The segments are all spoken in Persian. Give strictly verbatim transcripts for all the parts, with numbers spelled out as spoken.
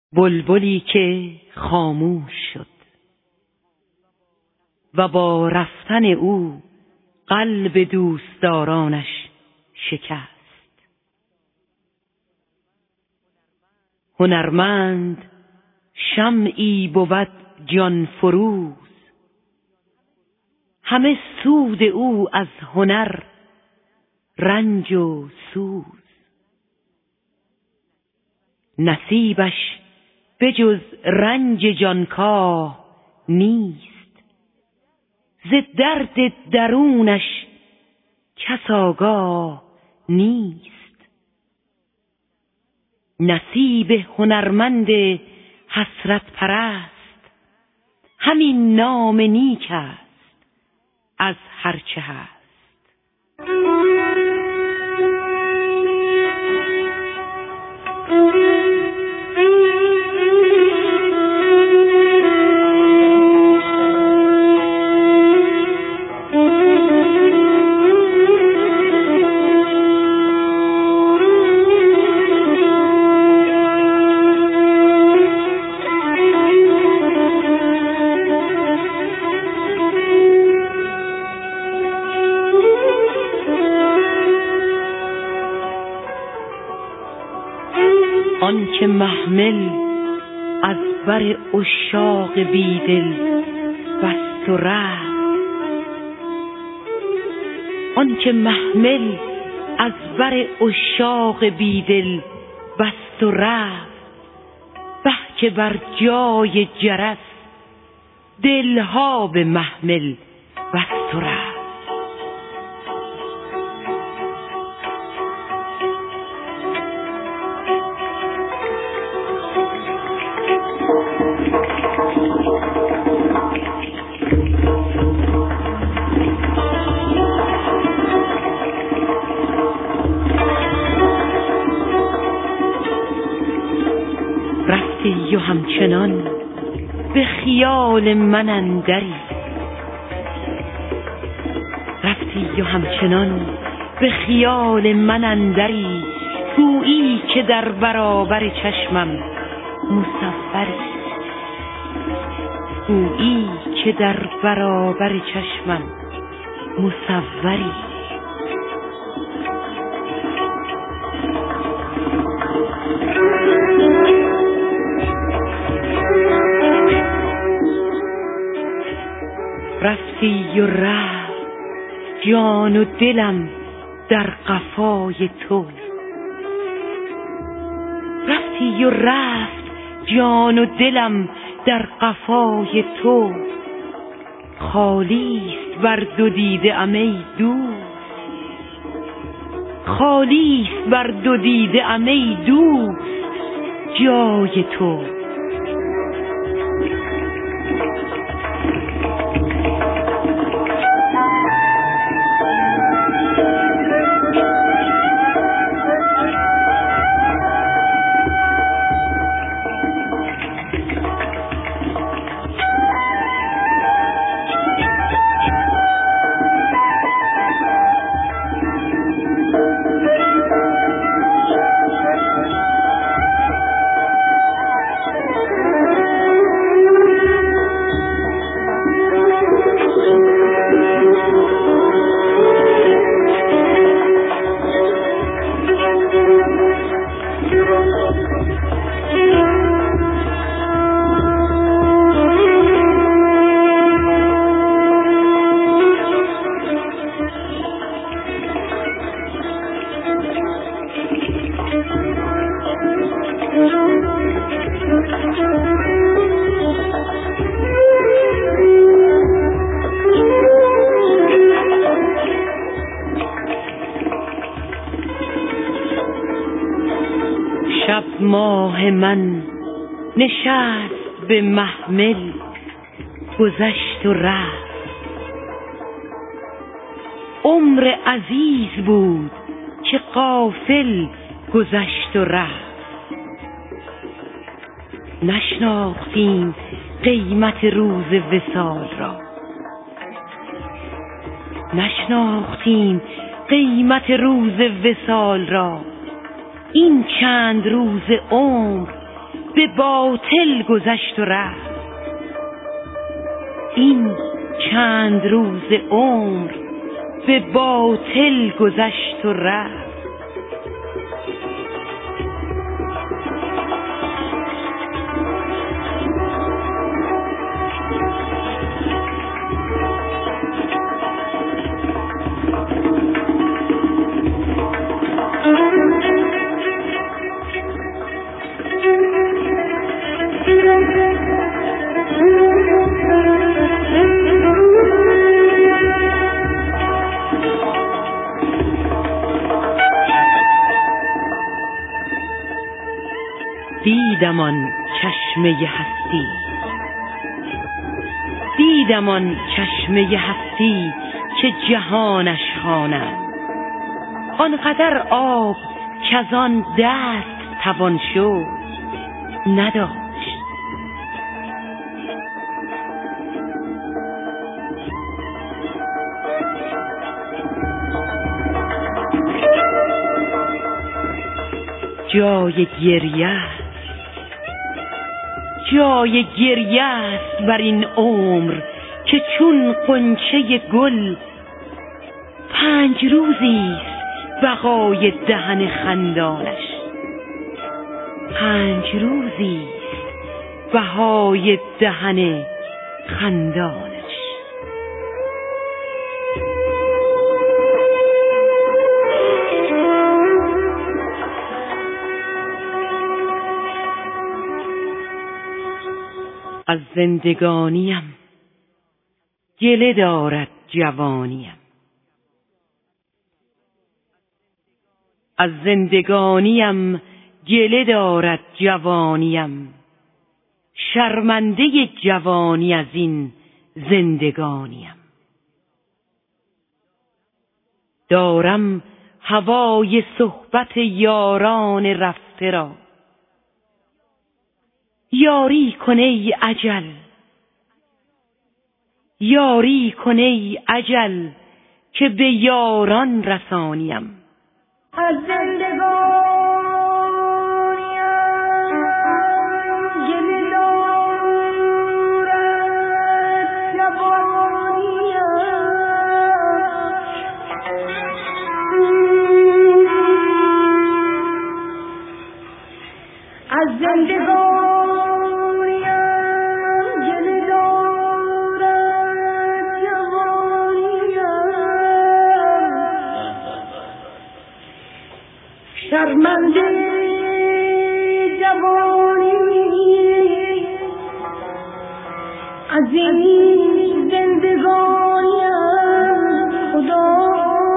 بلبلی که خاموش شد و با رفتن او قلب دوستدارانش شکست. هنرمند شمعی بود جان فروز، همه سود او از هنر رنج و سوز. نصیبش بجز رنج جانکاه نیست، ز درد درونش کس آگاه نیست. نصیب هنرمند حسرت پرست همین نام نیک است از هرچه هست. آنکه محمل از بر عشاق بیدل بست و رفت، آنکه محمل از بر عشاق بیدل بست و رفت، به که بر جای جرس دلها به محمل بست و رفت. رفتی و همچنان به خیال من اندری، رفتی و همچنان به خیال من اندری، گویی که در برابر چشمم مصوری، گویی که در برابر چشمم مصوری. رفتی و رفت جان و دلم در قفای تو، رفتی و رفت جان و دلم در قفای تو. خالیست بر دو دیده ام ای دوست، خالیست بر دو دیده ام ای دوست جای تو. شب ماه من نشست به محمل گذشت و رفت، عمر عزیز بود که غافل گذشت و رفت. نشناختیم قیمت روز وصال را، نشناختیم قیمت روز وصال را. این چند روز عمر به باطل گذشت و رفت. این چند روز عمر به باطل گذشت و رفت. دیدم آن چشمه هستی، دیدم آن چشمه هستی که جهانش خوانم. آنقدر آب کز آن دست توان شد نداشت. جای گریه جای گریه است بر این عمر که چون غنچه گل پنج روزی است بقای دهن خندانش. پنج روزی است بهای دهن خندانش. از زندگانیم گله دارد جوانیم، از زندگانیم گله دارد جوانیم. شرمنده جوانی از این زندگانیم. دارم هوای صحبت یاران رفته را. یاری کن ای اجل، یاری کن ای اجل که به یاران رسانیم. از زندگانیم گله دارد جوانیم. از زندگانیم شرمنده جوانی از این زندگانیم خدا.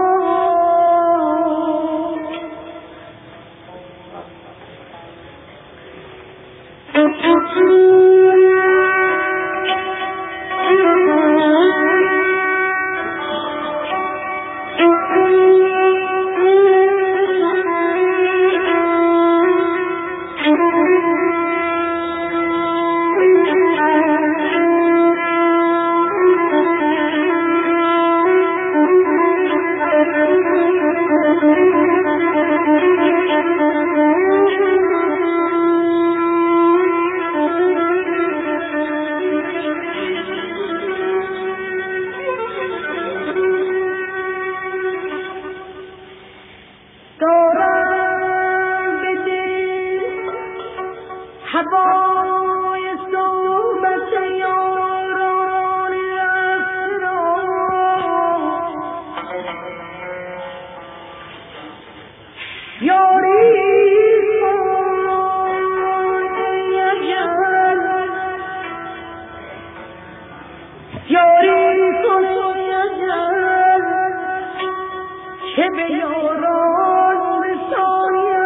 هوای صحبت یاران رفته را. یاری کن ای اجل، یاری کن ای اجل که به یاران رسانیم.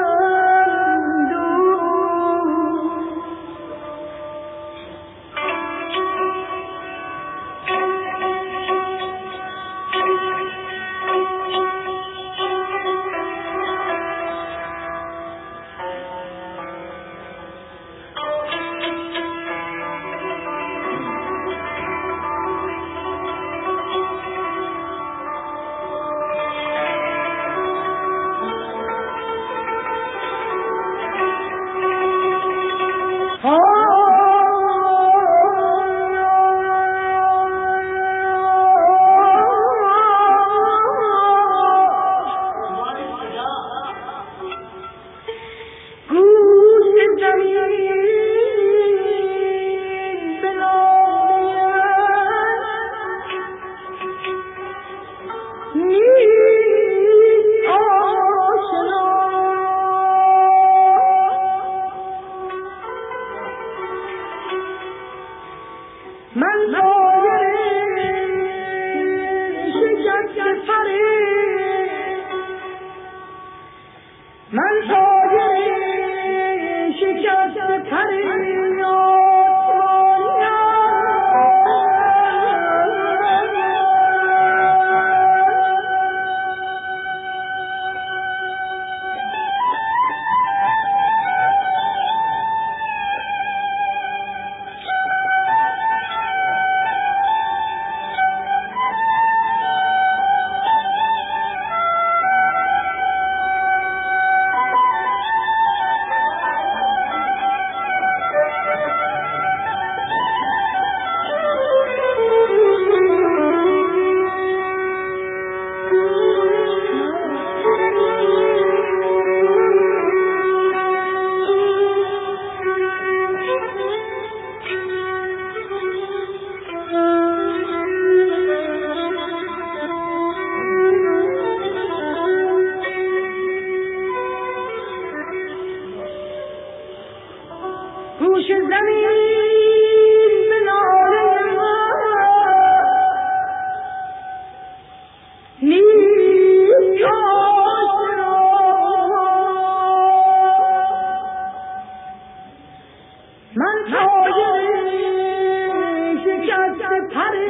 من سایر شکست پری من سایر شکست پری گوش زمین به ناله من نیست آشنا من سایر شکست پر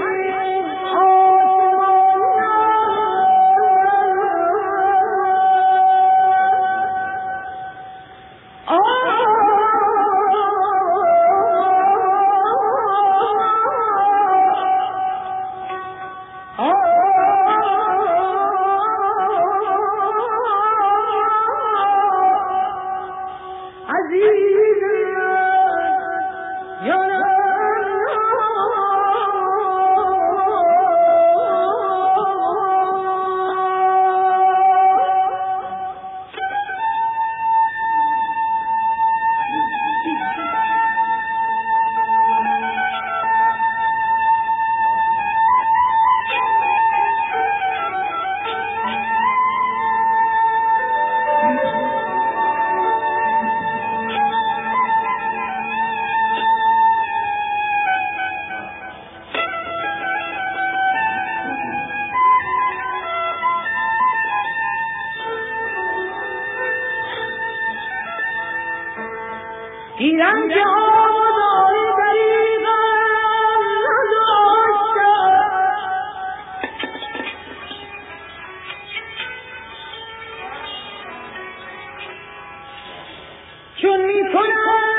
گیرم که آبادانی دریغم نداشتم چون می کنم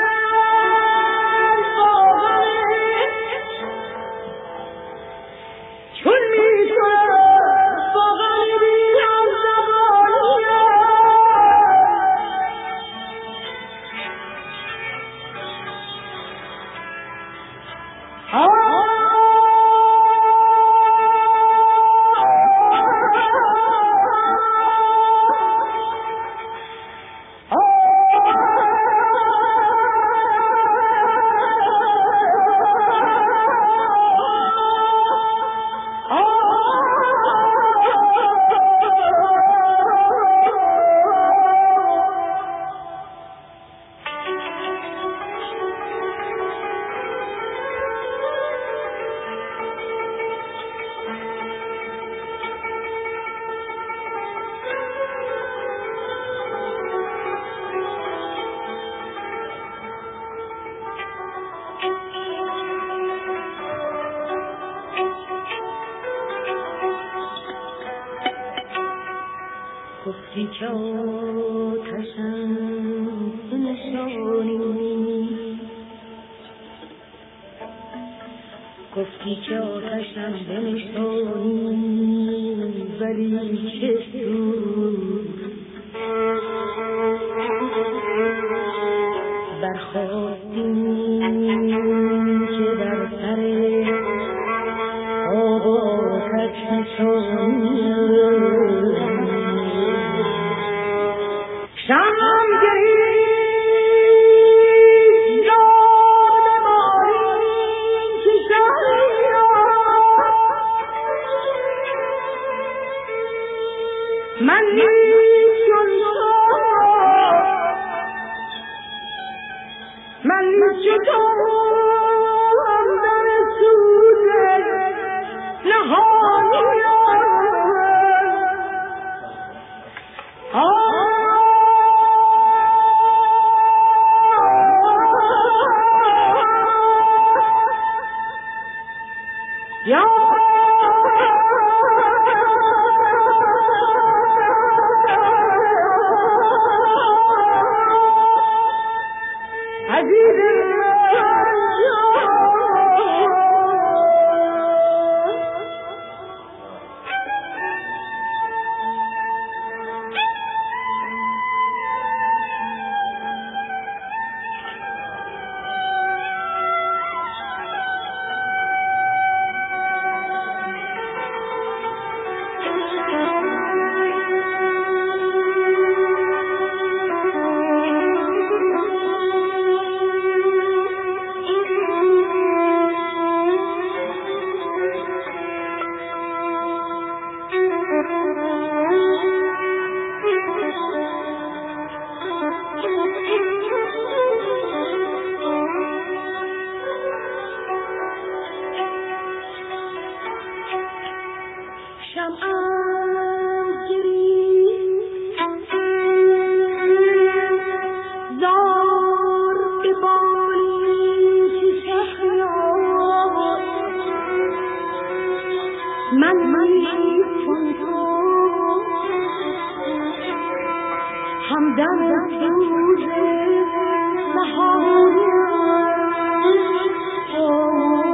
باوره چون می کنم باوره بیرم زبانیم گفتی که آتشم بنشانی گفتی که آتشم بنشانی ولی چه سود برخواستیم که در سر آب آتش نشانی شمم گریست یاد بمارین که شهریار من نیست چون من نیست چون در سو همدم سوز بهاری